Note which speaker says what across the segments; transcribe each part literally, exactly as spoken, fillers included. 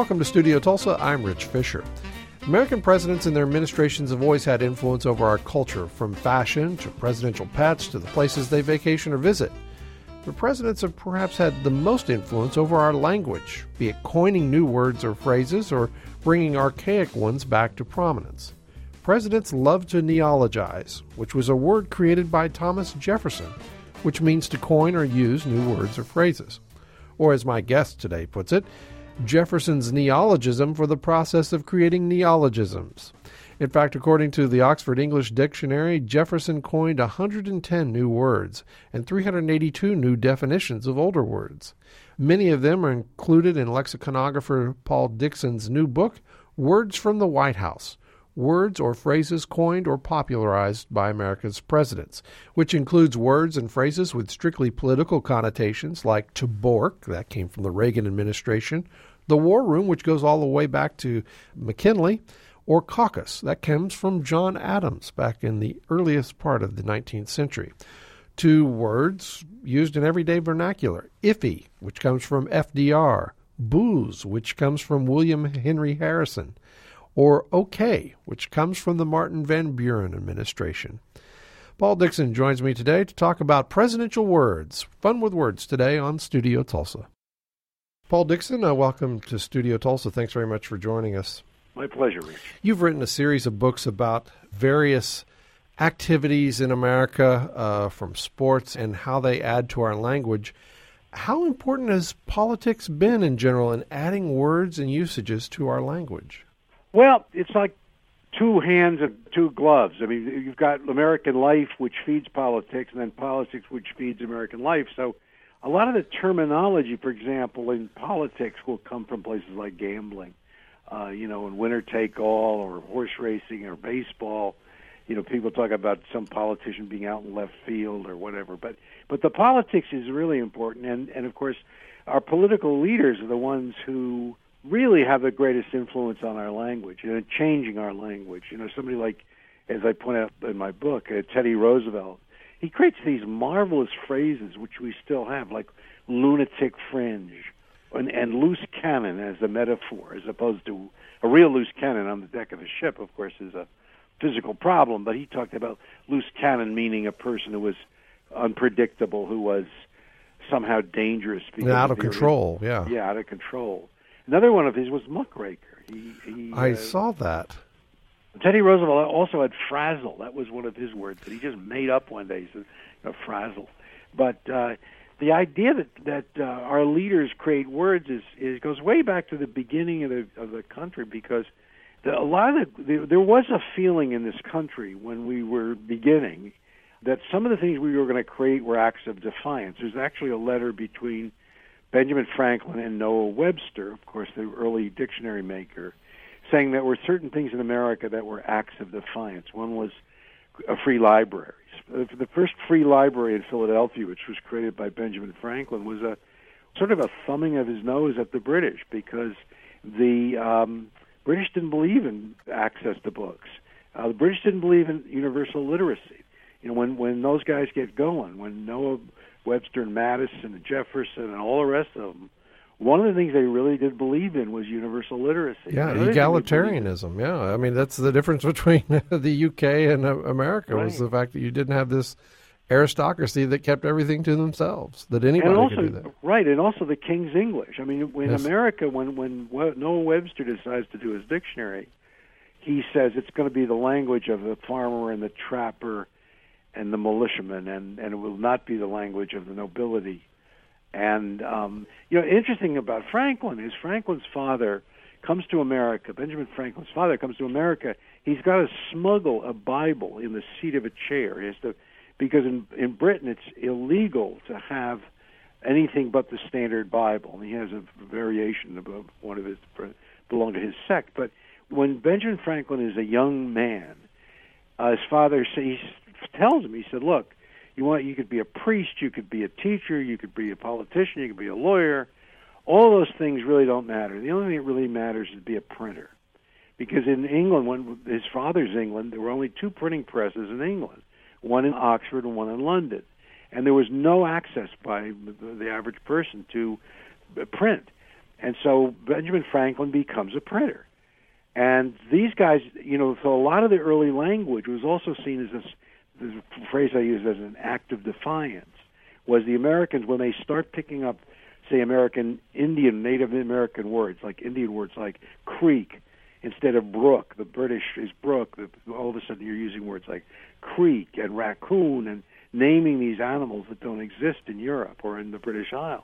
Speaker 1: Welcome to Studio Tulsa. I'm Rich Fisher. American presidents and their administrations have always had influence over our culture, from fashion to presidential pets to the places they vacation or visit. The presidents have perhaps had the most influence over our language, be it coining new words or phrases or bringing archaic ones back to prominence. Presidents love to neologize, which was a word created by Thomas Jefferson, which means to coin or use new words or phrases. Or as my guest today puts it, Jefferson's neologism for the process of creating neologisms. In fact, according to the Oxford English Dictionary, Jefferson coined one hundred ten new words and three hundred eighty-two new definitions of older words. Many of them are included in lexicographer Paul Dixon's new book, Words from the White House, Words or Phrases Coined or Popularized by America's Presidents, which includes words and phrases with strictly political connotations like to bork, that came from the Reagan administration, the war room, which goes all the way back to McKinley, or caucus, that comes from John Adams back in the earliest part of the nineteenth century, to words used in everyday vernacular, iffy, which comes from F D R, booze, which comes from William Henry Harrison, or okay, which comes from the Martin Van Buren administration. Paul Dixon joins me today to talk about presidential words. Fun with words today on Studio Tulsa. Paul Dixon, uh, welcome to Studio Tulsa. Thanks very much for joining us.
Speaker 2: My pleasure, Rich.
Speaker 1: You've written a series of books about various activities in America, uh, from sports and how they add to our language. How important has politics been in general in adding words and usages to our language?
Speaker 2: Well, it's like two hands and two gloves. I mean, you've got American life, which feeds politics, and then politics, which feeds American life. So a lot of the terminology, for example, in politics will come from places like gambling, uh, you know, and winner take all, or horse racing, or baseball. You know, people talk about some politician being out in left field or whatever. But but the politics is really important. And, and of course, our political leaders are the ones who really have the greatest influence on our language and changing our language. You know, somebody like, as I point out in my book, uh, Teddy Roosevelt, he creates these marvelous phrases which we still have, like lunatic fringe and, and loose cannon as a metaphor, as opposed to a real loose cannon on the deck of a ship, of course, is a physical problem. But he talked about loose cannon meaning a person who was unpredictable, who was somehow dangerous. Because
Speaker 1: out of control, yeah.
Speaker 2: Yeah, out of control. Another one of his was muckraker. He, he,
Speaker 1: I
Speaker 2: uh,
Speaker 1: saw that.
Speaker 2: Teddy Roosevelt also had frazzle. That was one of his words that he just made up one day. He said, you know, frazzle. But uh, the idea that that uh, our leaders create words is, is goes way back to the beginning of the of the country, because the, a lot of the, the, there was a feeling in this country when we were beginning that some of the things we were going to create were acts of defiance. There's actually a letter between Benjamin Franklin and Noah Webster, of course, the early dictionary maker, saying that there were certain things in America that were acts of defiance. One was a free libraries. The first free library in Philadelphia, which was created by Benjamin Franklin, was a sort of a thumbing of his nose at the British, because the um, British didn't believe in access to books. Uh, the British didn't believe in universal literacy. You know, when when those guys get going, when Noah Webster and Madison and Jefferson and all the rest of them, one of the things they really did believe in was universal literacy.
Speaker 1: Yeah, egalitarianism, yeah. I mean, that's the difference between the U K and uh, America, right, was the fact that you didn't have this aristocracy that kept everything to themselves, that anybody
Speaker 2: and also,
Speaker 1: could do that.
Speaker 2: Right, and also the King's English. I mean, in
Speaker 1: yes.
Speaker 2: America, when, when Noah Webster decides to do his dictionary, he says it's going to be the language of the farmer and the trapper and the militiaman, and, and it will not be the language of the nobility. And, um, you know, interesting about Franklin is Franklin's father comes to America. Benjamin Franklin's father comes to America. He's got to smuggle a Bible in the seat of a chair. He has to, because in, in Britain it's illegal to have anything but the standard Bible. And he has a variation of one of his, belong to his sect. But when Benjamin Franklin is a young man, uh, his father says, tells him, he said, look, you want you could be a priest, you could be a teacher, you could be a politician, you could be a lawyer. All those things really don't matter. The only thing that really matters is to be a printer. Because in England, when his father's England, there were only two printing presses in England, one in Oxford and one in London. And there was no access by the average person to print. And so Benjamin Franklin becomes a printer. And these guys, you know, so a lot of the early language was also seen as this, this phrase I use as an act of defiance, was the Americans, when they start picking up, say, American Indian, Native American words, like Indian words like creek instead of brook, the British is brook, all of a sudden you're using words like creek and raccoon and naming these animals that don't exist in Europe or in the British Isles.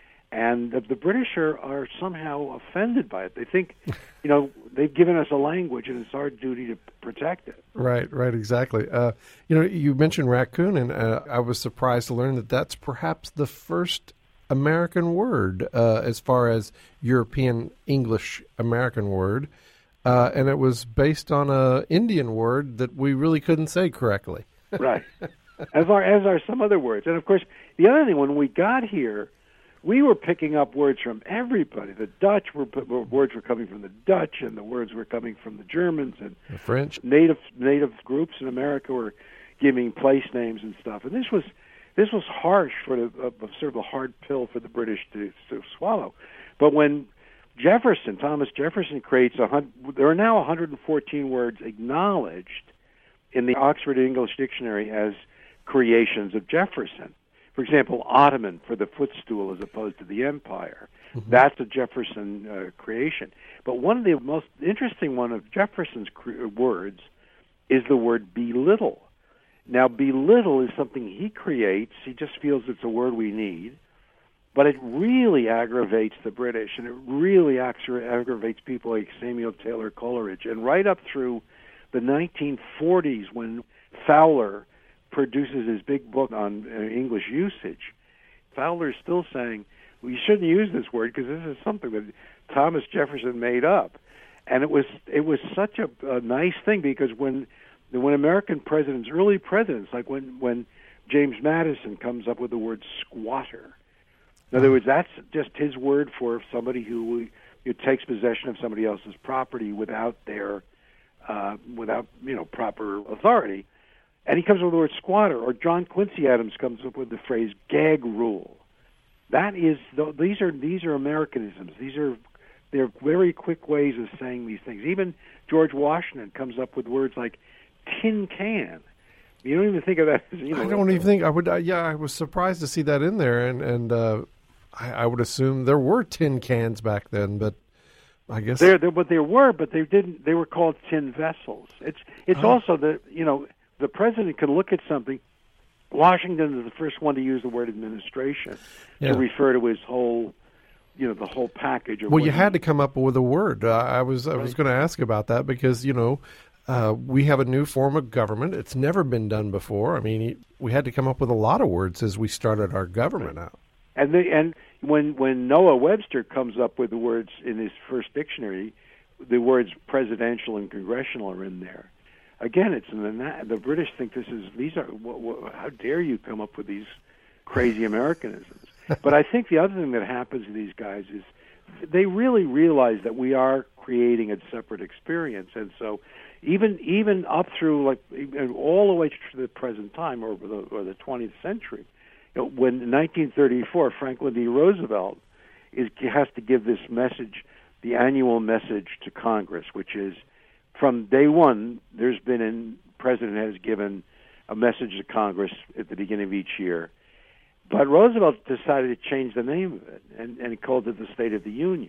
Speaker 2: And the, the British are, are somehow offended by it. They think, you know, they've given us a language, and it's our duty to protect it.
Speaker 1: Right, right, exactly. Uh, you know, you mentioned raccoon, and uh, I was surprised to learn that that's perhaps the first American word uh, as far as European English American word, uh, and it was based on a Indian word that we really couldn't say correctly.
Speaker 2: Right, as are as are some other words. And of course, the other thing, when we got here, we were picking up words from everybody. The Dutch were, were words were coming from the Dutch, and the words were coming from the Germans and
Speaker 1: the French.
Speaker 2: Native native groups in America were giving place names and stuff. And this was this was harsh for the uh, sort of a hard pill for the British to, to swallow. But when Jefferson, Thomas Jefferson, creates a hundred, there are now one hundred fourteen words acknowledged in the Oxford English Dictionary as creations of Jefferson. For example, Ottoman for the footstool as opposed to the empire. Mm-hmm. That's a Jefferson uh, creation. But one of the most interesting one of Jefferson's cre- words is the word belittle. Now, belittle is something he creates. He just feels it's a word we need. But it really aggravates the British, and it really aggravates people like Samuel Taylor Coleridge. And right up through the nineteen forties, when Fowler produces his big book on uh, English usage, Fowler's still saying, well, you shouldn't use this word because this is something that Thomas Jefferson made up. And it was it was such a, a nice thing, because when when American presidents, early presidents, like when, when James Madison comes up with the word squatter, in other words, that's just his word for somebody who, who takes possession of somebody else's property without their uh, without you know proper authority. And he comes up with the word squatter. Or John Quincy Adams comes up with the phrase gag rule. That is, these are these are Americanisms. These are they're very quick ways of saying these things. Even George Washington comes up with words like tin can. You don't even think of that. As, you know,
Speaker 1: I don't even think I would. Uh, yeah, I was surprised to see that in there, and and uh, I, I would assume there were tin cans back then, but I guess
Speaker 2: there, there, but there were, but they didn't. They were called tin vessels. It's it's oh. also the you know. The president could look at something. Washington is the first one to use the word administration yeah. to refer to his whole, you know, the whole package. Of
Speaker 1: well, you had to come up with a word. Uh, I was I was going to ask about that because, you know, uh, we have a new form of government. It's never been done before. I mean, we had to come up with a lot of words as we started our government out.
Speaker 2: And the, and when when Noah Webster comes up with the words in his first dictionary, the words presidential and congressional are in there. Again, it's in the the British think this is these are wh- wh- how dare you come up with these crazy Americanisms? But I think the other thing that happens to these guys is they really realize that we are creating a separate experience, and so even even up through like all the way to the present time or the, or the twentieth century, you know, when in nineteen thirty-four Franklin D. Roosevelt is has to give this message, the annual message to Congress, which is, from day one, there's been a president has given a message to Congress at the beginning of each year. But Roosevelt decided to change the name of it, and, and he called it the State of the Union.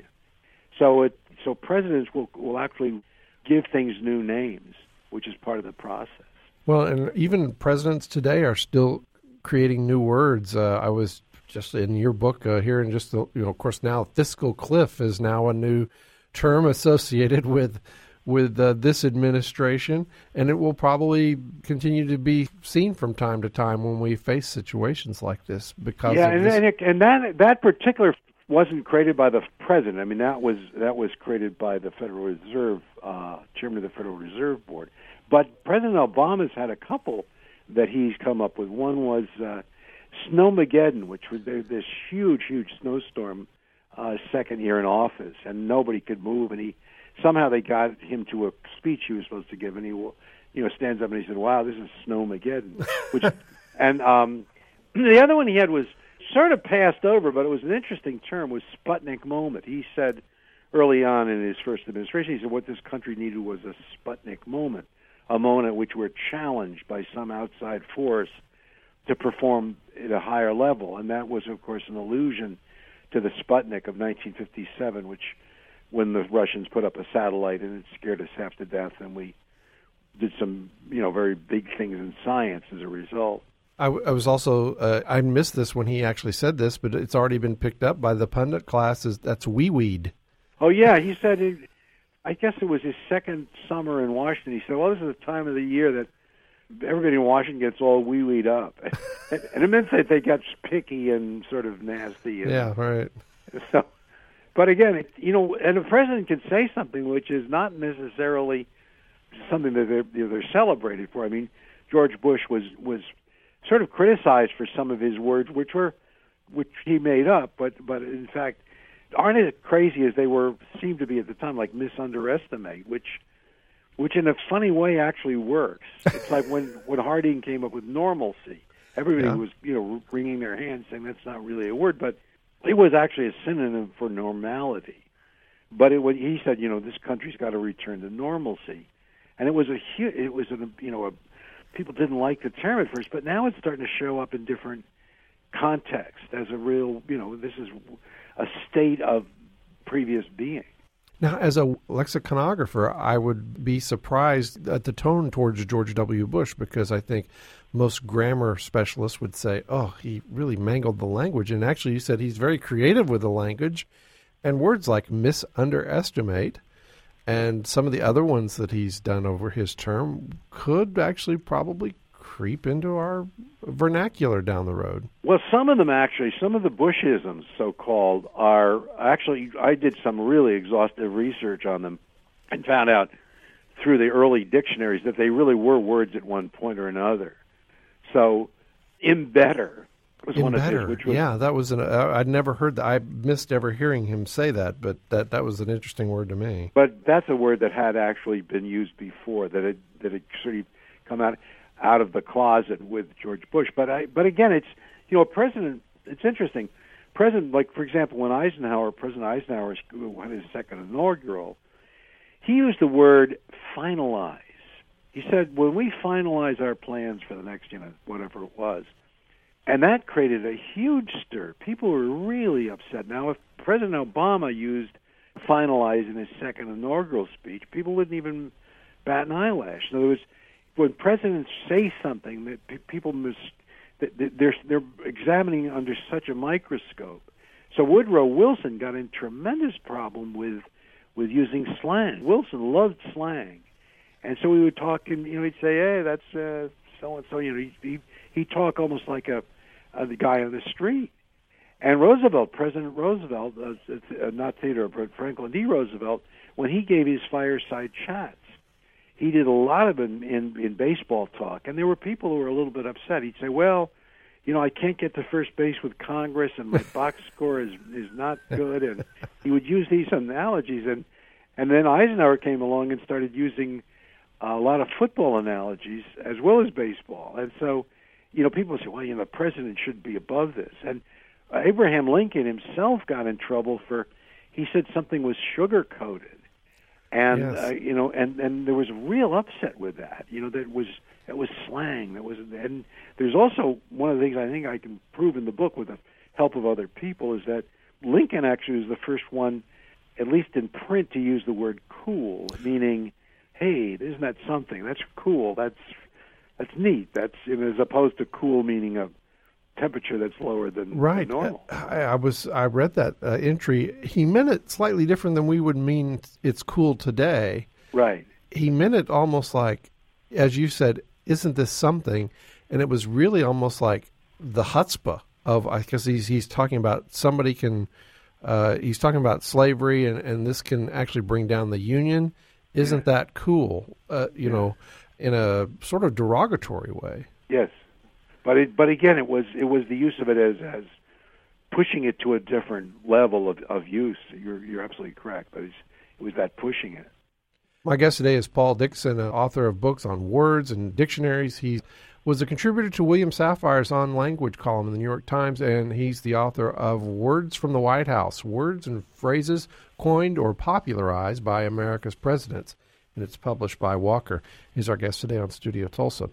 Speaker 2: So it so presidents will will actually give things new names, which is part of the process.
Speaker 1: Well, and even presidents today are still creating new words. Uh, I was just in your book uh, here, and just the, you know, of course, now fiscal cliff is now a new term associated with. with uh, this administration, and it will probably continue to be seen from time to time when we face situations like this. Because
Speaker 2: yeah,
Speaker 1: of
Speaker 2: and,
Speaker 1: this.
Speaker 2: and, it, and that that particular wasn't created by the president. I mean, that was that was created by the Federal Reserve, uh, chairman of the Federal Reserve Board. But President Obama's had a couple that he's come up with. One was uh, Snowmageddon, which was this huge, huge snowstorm uh, second year in office, and nobody could move, and he. Somehow they got him to a speech he was supposed to give, and he, you know, stands up and he said, "Wow, this is Snowmageddon." Which, and um, the other one he had was sort of passed over, but it was an interesting term, was Sputnik moment. He said early on in his first administration, he said what this country needed was a Sputnik moment, a moment at which we're challenged by some outside force to perform at a higher level. And that was, of course, an allusion to the Sputnik of nineteen fifty-seven, which when the Russians put up a satellite and it scared us half to death, and we did some, you know, very big things in science as a result.
Speaker 1: I, w- I was also, uh, I missed this when he actually said this, but it's already been picked up by the pundit classes. That's wee-weed.
Speaker 2: Oh, yeah, he said, it, I guess it was his second summer in Washington. He said, well, this is the time of the year that everybody in Washington gets all wee-weed up. and, and it meant that they got picky and sort of nasty. And,
Speaker 1: yeah, right.
Speaker 2: So, but again, it, you know, and a president can say something which is not necessarily something that they're, you know, they're celebrated for. I mean, George Bush was was sort of criticized for some of his words, which were which he made up, but but in fact aren't as crazy as they were seemed to be at the time, like misunderestimate, which which in a funny way actually works. It's like when when Harding came up with normalcy, everybody
Speaker 1: yeah.
Speaker 2: was you know wringing their hands saying that's not really a word, but it was actually a synonym for normality. But it was, he said, you know, this country's got to return to normalcy. And it was a huge, it was a, you know, a, people didn't like the term at first, but now it's starting to show up in different contexts as a real, you know, this is a state of previous being.
Speaker 1: Now, as a lexiconographer, I would be surprised at the tone towards George W. Bush, because I think most grammar specialists would say, oh, he really mangled the language. And actually, you said he's very creative with the language, and words like misunderestimate and some of the other ones that he's done over his term could actually probably creep into our vernacular down the road.
Speaker 2: Well, some of them actually, some of the Bushisms, so-called, are actually, I did some really exhaustive research on them and found out through the early dictionaries that they really were words at one point or another. So, imbetter was one
Speaker 1: Imbetter.
Speaker 2: of his, which was...
Speaker 1: Yeah, that was an, uh, I'd never heard that. I missed ever hearing him say that, but that, that was an interesting word to me.
Speaker 2: But that's a word that had actually been used before, that had, that had sort of come out out of the closet with George Bush. But I, but again, it's, you know, a president, it's interesting. President, like, for example, when Eisenhower, President Eisenhower had his second inaugural, he used the word finalize. He said, when we finalize our plans for the next, you know, whatever it was, and that created a huge stir. People were really upset. Now, if President Obama used finalize in his second inaugural speech, people wouldn't even bat an eyelash. In other words, when presidents say something that pe- people must, that they're they're examining under such a microscope. So Woodrow Wilson got in tremendous problem with with using slang. Wilson loved slang, and so we would talk, and you know, he'd say, "Hey, that's uh, so and so." You know, he he he'd talk almost like a, a the guy on the street. And Roosevelt, President Roosevelt, uh, not Theodore, but Franklin D. Roosevelt, when he gave his fireside chats, he did a lot of them in, in baseball talk, and there were people who were a little bit upset. He'd say, well, you know, I can't get to first base with Congress, and my box score is is not good, and he would use these analogies, and, and then Eisenhower came along and started using a lot of football analogies as well as baseball. And so, you know, people say, well, you know, the president should be above this. And uh, Abraham Lincoln himself got in trouble for, he said something was sugar-coated. And
Speaker 1: yes.
Speaker 2: uh, you know, and, and there was real upset with that. You know, that was that was slang. That was, and there's also one of the things I think I can prove in the book with the help of other people is that Lincoln actually was the first one, at least in print, to use the word "cool," meaning, "Hey, isn't that something? That's cool. That's that's neat. That's," you know, as opposed to "cool" meaning a temperature that's lower than,
Speaker 1: right.
Speaker 2: than normal.
Speaker 1: I, I was I read that uh, entry. He meant it slightly different than we would mean it's cool today.
Speaker 2: Right.
Speaker 1: He meant it almost like, as you said, isn't this something? And it was really almost like the chutzpah of, because he's he's talking about somebody can, uh, he's talking about slavery, and, and this can actually bring down the Union. Isn't yeah. that cool? Uh, you yeah. know, in a sort of derogatory way.
Speaker 2: Yes. But it, but again, it was it was the use of it as as pushing it to a different level of, of use. You're you're absolutely correct. But it's, it was that pushing it.
Speaker 1: My guest today is Paul Dickson, an author of books on words and dictionaries. He was a contributor to William Safire's On Language column in the New York Times, and he's the author of Words from the White House, Words and Phrases Coined or Popularized by America's Presidents, and it's published by Walker. He's our guest today on Studio Tulsa.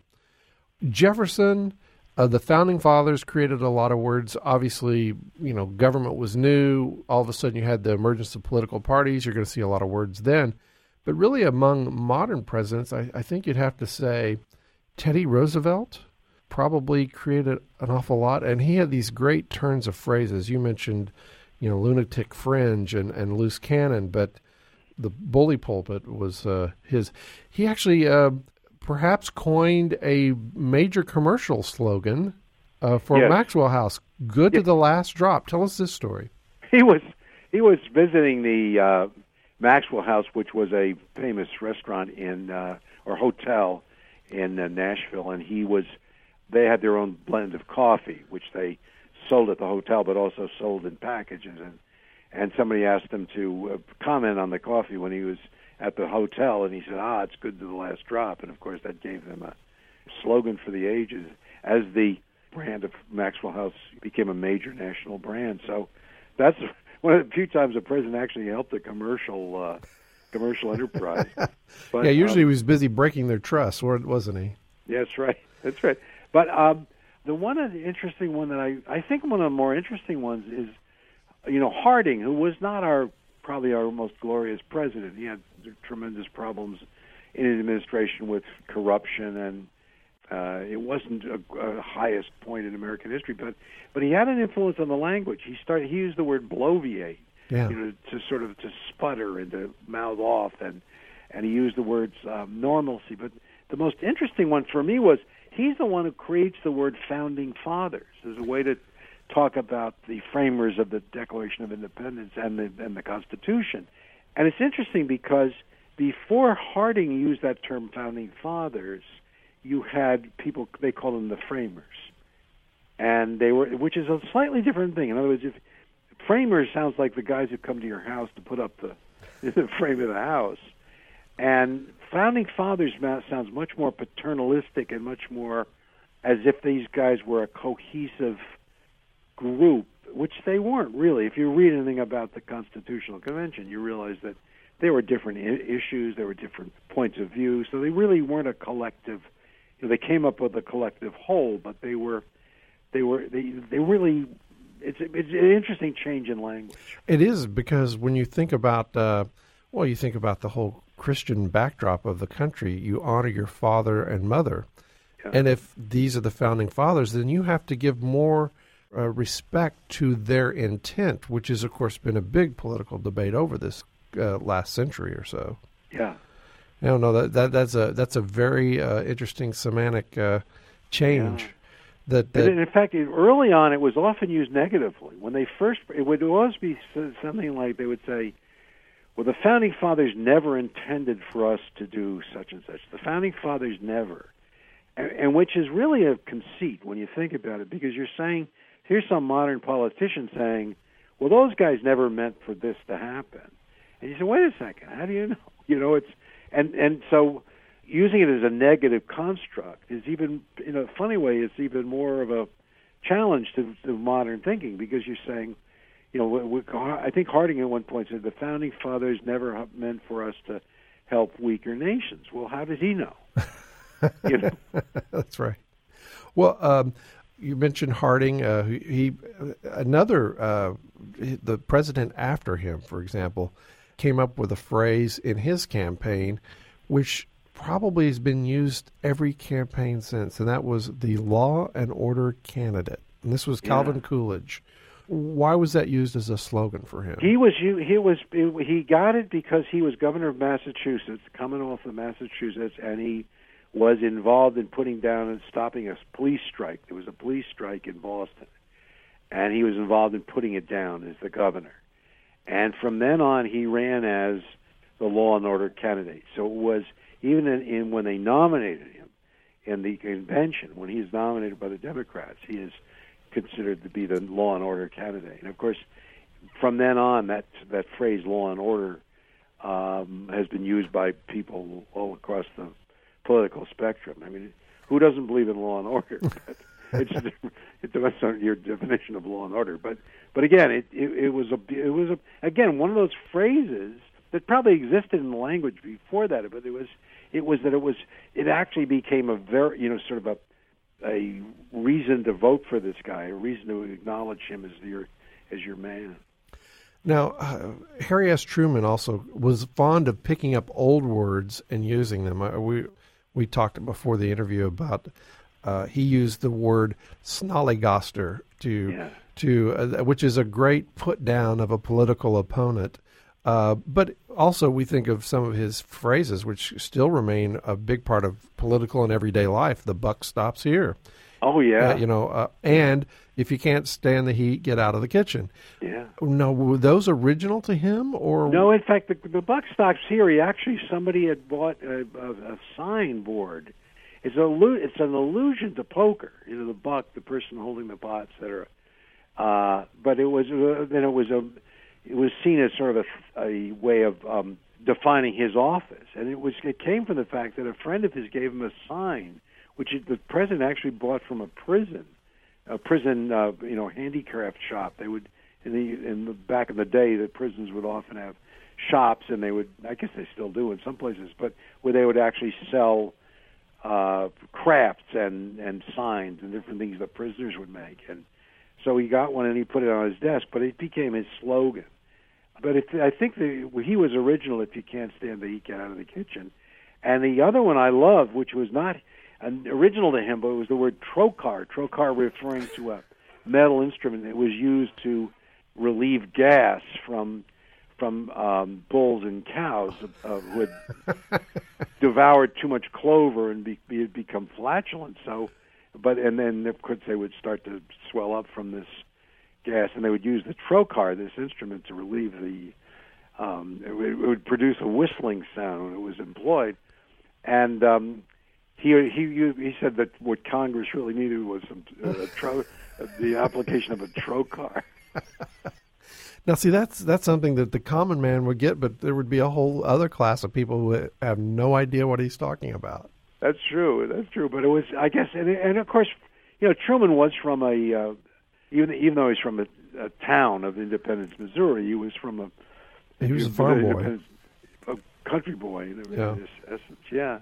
Speaker 1: Jefferson, uh, the Founding Fathers created a lot of words. Obviously, you know, government was new. All of a sudden you had the emergence of political parties. You're going to see a lot of words then. But really among modern presidents, I, I think you'd have to say Teddy Roosevelt probably created an awful lot, and he had these great turns of phrases. You mentioned, you know, lunatic fringe and, and loose cannon, but the bully pulpit was uh, his. He actually uh, perhaps coined a major commercial slogan uh, for
Speaker 2: yes.
Speaker 1: Maxwell House, good
Speaker 2: yes.
Speaker 1: to the last drop. Tell us this story.
Speaker 2: He was he was visiting the uh, Maxwell House, which was a famous restaurant in uh, or hotel in uh, Nashville, and he was. They had their own blend of coffee, which they sold at the hotel, but also sold in packages. And and somebody asked him to uh, comment on the coffee when he was at the hotel, and he said, "Ah, it's good to the last drop." And of course, that gave them a slogan for the ages as the brand of Maxwell House became a major national brand. So that's one of the few times a president actually helped a commercial uh, commercial enterprise. But,
Speaker 1: yeah, usually
Speaker 2: um,
Speaker 1: he was busy breaking their trust, wasn't he?
Speaker 2: Yeah, that's right. That's right. But um, the one of the interesting one that I, I think one of the more interesting ones is, you know, Harding, who was not our probably our most glorious president. He had tremendous problems in his administration with corruption, and uh, it wasn't a, a highest point in American history. But but he had an influence on the language. He started. He used the word bloviate,
Speaker 1: yeah.
Speaker 2: you know, to sort of to sputter and to mouth off, and and he used the words um, normalcy. But the most interesting one for me was he's the one who creates the word Founding Fathers as a way to talk about the framers of the Declaration of Independence and the and the Constitution. And it's interesting because before Harding used that term Founding Fathers, you had people, they called them the framers. And they were, which is a slightly different thing. In other words, if framers sounds like the guys who come to your house to put up the, the frame of the house. And Founding Fathers sounds much more paternalistic and much more as if these guys were a cohesive group, which they weren't really. If you read anything about the Constitutional Convention, you realize that there were different I- issues, there were different points of view, so they really weren't a collective. You know, they came up with a collective whole, but they were, they were, they, they really. It's, it's an interesting change in language.
Speaker 1: It is, because when you think about, uh, well, you think about the whole Christian backdrop of the country, you honor your father and mother. Yeah. And if these are the Founding Fathers, then you have to give more uh, respect to their intent, which has, of course, been a big political debate over this uh, last century or so.
Speaker 2: Yeah.
Speaker 1: I don't know, that, that that's a that's a very uh, interesting semantic uh, change.
Speaker 2: Yeah.
Speaker 1: That, that
Speaker 2: in fact, early on, it was often used negatively. When they first, it would always be something like they would say, well, the Founding Fathers never intended for us to do such and such. The Founding Fathers never. And, and which is really a conceit when you think about it, because you're saying, here's some modern politician saying, well, those guys never meant for this to happen. And you say, wait a second, how do you know? You know, it's, and, and so using it as a negative construct is even, in a funny way, it's even more of a challenge to, to modern thinking, because you're saying, you know, we, we, I think Harding at one point said the Founding Fathers never meant for us to help weaker nations. Well, how did he know? You know?
Speaker 1: That's right. Well, um, you mentioned Harding. Uh, he, he another uh, the president after him, for example, came up with a phrase in his campaign, which probably has been used every campaign since, and that was the law and order candidate. And this was Calvin yeah. Coolidge. Why was that used as a slogan for him?
Speaker 2: He was he was he got it because he was governor of Massachusetts, Commonwealth of Massachusetts, and he was involved in putting down and stopping a police strike. There was a police strike in Boston, and he was involved in putting it down as the governor. And from then on, he ran as the law and order candidate. So it was even in, in when they nominated him in the convention, when he was nominated by the Democrats, he is considered to be the law and order candidate. And of course, from then on, that that phrase "law and order" um, has been used by people all across the political spectrum. I mean, who doesn't believe in law and order? It's, it depends on your definition of law and order. But but again, it, it, it was a it was a, again one of those phrases that probably existed in the language before that. But it was it was that it was it actually became a very you know sort of a a reason to vote for this guy, a reason to acknowledge him as your as your man.
Speaker 1: Now, uh, Harry S. Truman also was fond of picking up old words and using them. Uh, we we talked before the interview about uh, he used the word snollygoster to
Speaker 2: Yeah.
Speaker 1: to uh, which is a great put down of a political opponent. Uh, but also we think of some of his phrases, which still remain a big part of political and everyday life. The buck stops here.
Speaker 2: Oh yeah,
Speaker 1: Uh, you know, uh, and if you can't stand the heat, get out of the kitchen.
Speaker 2: yeah.
Speaker 1: No, were those original to him, or
Speaker 2: No, in fact, the, the buck stops here. He actually somebody had bought a, a, a sign board. It's a allu- it's an allusion to poker. You know, the buck, the person holding the pot, et cetera. Uh, but it was uh, then it was a it was seen as sort of a, a way of um, defining his office, and it was it came from the fact that a friend of his gave him a sign, which the president actually bought from a prison, a prison uh, you know handicraft shop. They would in the in the back in the day, the prisons would often have shops, and they would I guess they still do in some places, but where they would actually sell uh, crafts and and signs and different things that prisoners would make. And so he got one and he put it on his desk, but it became his slogan. But it, I think the, he was original. If you can't stand the heat, get out of the kitchen. And the other one I love, which was not an original to him, but it was the word trocar. Trocar referring to a metal instrument that was used to relieve gas from from um, bulls and cows uh, who had devoured too much clover and be, be, become flatulent. So, but and then of course they would start to swell up from this gas, and they would use the trocar, this instrument, to relieve the. Um, it, would, it would produce a whistling sound when it was employed, and um, he he he said that what Congress really needed was some uh, tro, the application of a trocar.
Speaker 1: Now, see, that's that's something that the common man would get, but there would be a whole other class of people who have no idea what he's talking about.
Speaker 2: That's true. That's true. But it was, I guess, and, and of course, you know, Truman was from a, uh, even even though he's from a, a town of Independence, Missouri, he was from a.
Speaker 1: He was a farm boy,
Speaker 2: a country boy in
Speaker 1: yeah.
Speaker 2: essence. Yeah.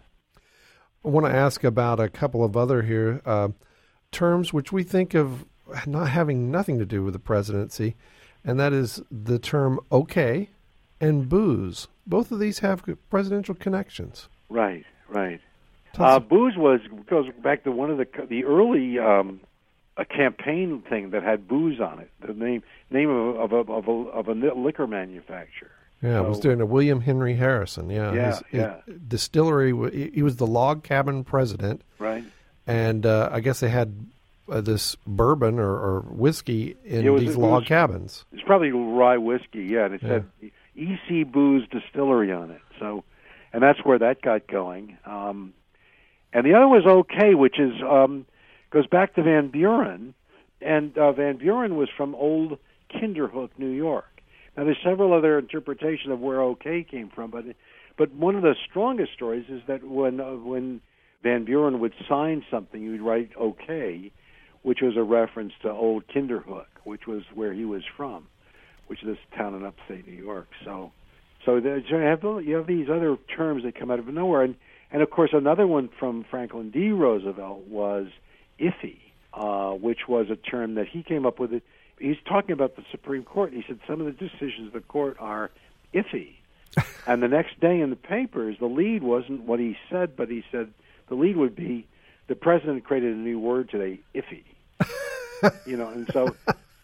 Speaker 1: I want to ask about a couple of other here uh, terms which we think of not having nothing to do with the presidency, and that is the term "okay" and "booze." Both of these have presidential connections.
Speaker 2: Right. Right. Uh, booze was goes back to one of the the early um, a campaign thing that had booze on it. The name name of of a of a, of a liquor manufacturer.
Speaker 1: Yeah,
Speaker 2: so,
Speaker 1: it was doing a William Henry Harrison. Yeah,
Speaker 2: yeah,
Speaker 1: his,
Speaker 2: yeah.
Speaker 1: His distillery. He was the log cabin president.
Speaker 2: Right.
Speaker 1: And uh, I guess they had uh, this bourbon or, or whiskey in
Speaker 2: it was,
Speaker 1: these
Speaker 2: it
Speaker 1: log
Speaker 2: was,
Speaker 1: cabins.
Speaker 2: It's probably rye whiskey. Yeah, and it
Speaker 1: yeah.
Speaker 2: said E C Booze Distillery on it. So, and that's where that got going. Um, And the other was okay, which is um, goes back to Van Buren, and uh, Van Buren was from old Kinderhook, New York. Now, there's several other interpretations of where okay came from, but but one of the strongest stories is that when uh, when Van Buren would sign something, he would write okay, which was a reference to old Kinderhook, which was where he was from, which is this town in upstate New York. So, so there's, you have you have these other terms that come out of nowhere, and. And, of course, another one from Franklin D. Roosevelt was iffy, uh, which was a term that he came up with. It. He's talking about the Supreme Court. He said some of the decisions of the court are iffy. And the next day in the papers, the lead wasn't what he said, but he said the lead would be the president created a new word today, iffy. You know, and so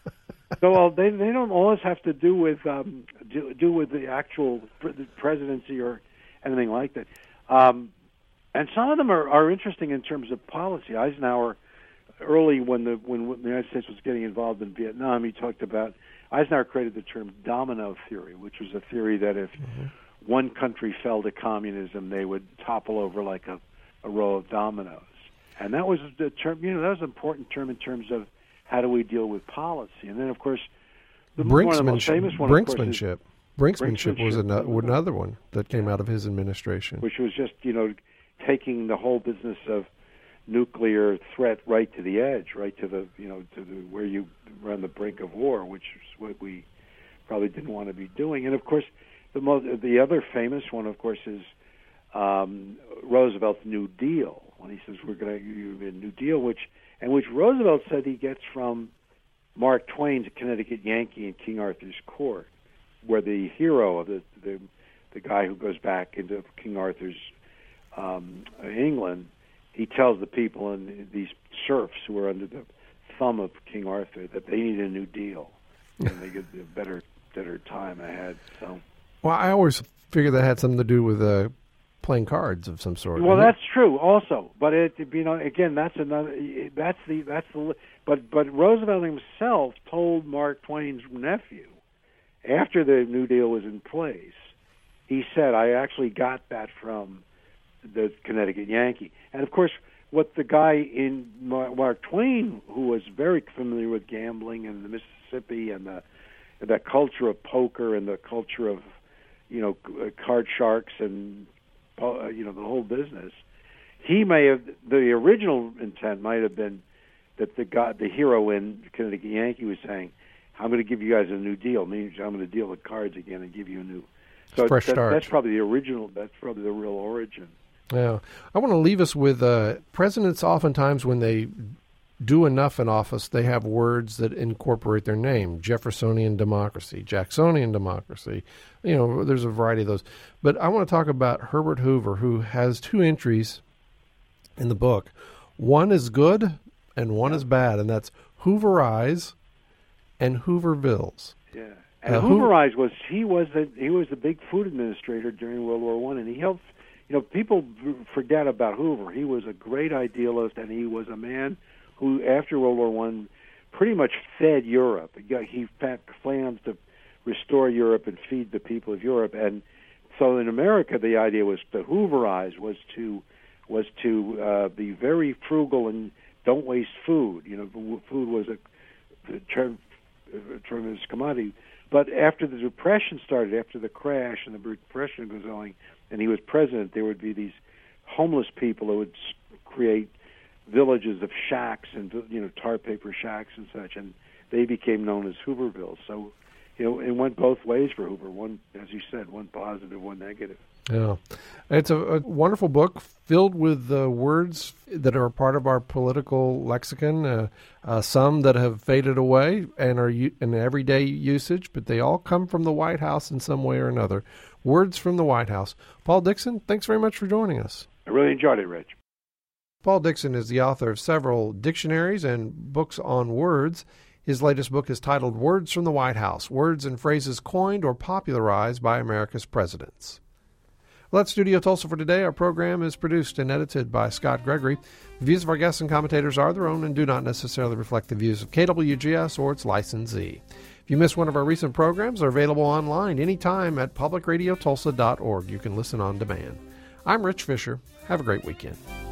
Speaker 2: so well, they they don't always have to do with um, do, do with the actual presidency or anything like that. Um, And some of them are, are interesting in terms of policy. Eisenhower, early when the when the United States was getting involved in Vietnam, he talked about Eisenhower created the term domino theory, which was a theory that if mm-hmm. one country fell to communism, they would topple over like a, a row of dominoes. And that was the term. You know, that was an important term in terms of how do we deal with policy. And then, of course, the one of the most famous one,
Speaker 1: Brinksmanship.
Speaker 2: Of course, is,
Speaker 1: Brinksmanship was another, another one that came out of his administration.
Speaker 2: Which was just, you know, taking the whole business of nuclear threat right to the edge, right to the you know to the where you were on the brink of war, which is what we probably didn't want to be doing. And of course, the most, the other famous one, of course, is um, Roosevelt's New Deal, when he says we're going to give you a New Deal, which and which Roosevelt said he gets from Mark Twain's Connecticut Yankee in King Arthur's Court, where the hero of the the, the guy who goes back into King Arthur's um, England, he tells the people and these serfs who are under the thumb of King Arthur that they need a New Deal and they get a better better time ahead. So,
Speaker 1: well, I always figured that had something to do with uh, playing cards of some sort.
Speaker 2: Well, that's it? True, also. But it, you know, again, that's another. That's the that's the. But but Roosevelt himself told Mark Twain's nephew after the New Deal was in place. He said, "I actually got that from the Connecticut Yankee." And of course, what the guy in Mark Twain, who was very familiar with gambling and the Mississippi and the the culture of poker and the culture of, you know, card sharks and uh, you know the whole business, he may have the original intent might have been that the guy, the hero in Connecticut Yankee, was saying, "I'm going to give you guys a new deal. Means I'm going to deal with cards again and give you a new." So
Speaker 1: fresh
Speaker 2: that,
Speaker 1: start.
Speaker 2: That's probably the original. That's probably the real origin.
Speaker 1: Yeah, I want to leave us with uh, presidents. Oftentimes, when they do enough in office, they have words that incorporate their name: Jeffersonian democracy, Jacksonian democracy. You know, there's a variety of those. But I want to talk about Herbert Hoover, who has two entries in the book. One is good and one is bad, and that's Hooverize and Hoovervilles.
Speaker 2: Yeah. And uh, Hooverize was he was the he was the big food administrator during World War One, and he helped. You know, people forget about Hoover. He was a great idealist, and he was a man who, after World War One, pretty much fed Europe. He had plans to restore Europe and feed the people of Europe. And so, in America, the idea was to Hooverize was to was to uh, be very frugal and don't waste food. You know, food was a, a term, a tremendous commodity. But after the Depression started, after the crash and the Depression was going, and he was president, there would be these homeless people who would create villages of shacks and, you know, tar paper shacks and such, and they became known as Hoovervilles. So, you know, it went both ways for Hoover. One, as you said, one positive, one negative.
Speaker 1: Yeah. It's a, a wonderful book filled with uh, words that are a part of our political lexicon, uh, uh, some that have faded away and are u- in everyday usage, but they all come from the White House in some way or another. Words from the White House. Paul Dixon, thanks very much for joining us.
Speaker 2: I really enjoyed it, Rich.
Speaker 1: Paul Dixon is the author of several dictionaries and books on words. His latest book is titled Words from the White House, Words and Phrases Coined or Popularized by America's Presidents. Well, that's Studio Tulsa for today. Our program is produced and edited by Scott Gregory. The views of our guests and commentators are their own and do not necessarily reflect the views of K W G S or its licensee. If you missed one of our recent programs, they're available online anytime at public radio tulsa dot org. You can listen on demand. I'm Rich Fisher. Have a great weekend.